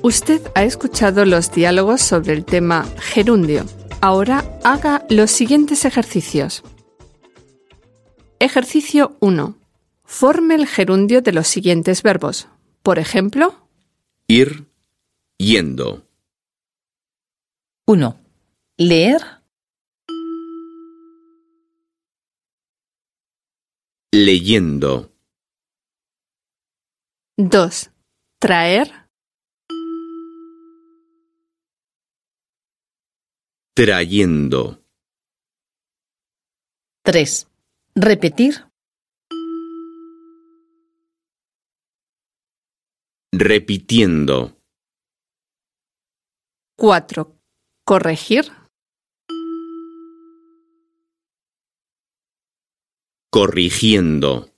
Usted ha escuchado los diálogos sobre el tema gerundio. Ahora haga los siguientes ejercicios. Ejercicio 1. Forme el gerundio de los siguientes verbos. Por ejemplo, ir, yendo. 1. Leer, Leyendo. 2. Traer, Trayendo. 3. Repetir, Repitiendo. 4. Corregir, Corrigiendo.